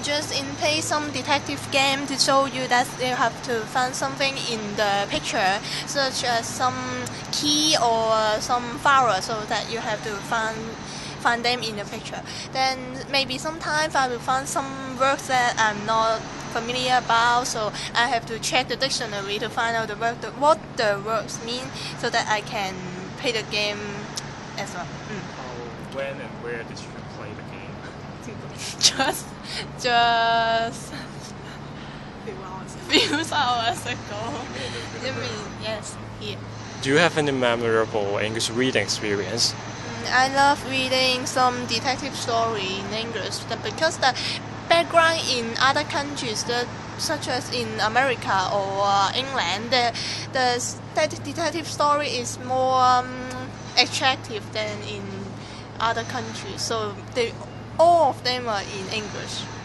just play some detective game to show you that you have to find something in the picture, such as some key or some flower, so that you have to find them in the picture. Then maybe sometimes I will find some words that I'm not familiar about, so I have to check the dictionary to find out what the words mean, so that I can play the game as well. When and where did you play the game? just few hours ago. You mean yes, here. Do you have any memorable English reading experience? I love reading some detective story in English because the background in other countries, such as in America or England, the detective story is more attractive than in other countries. So all of them are in English.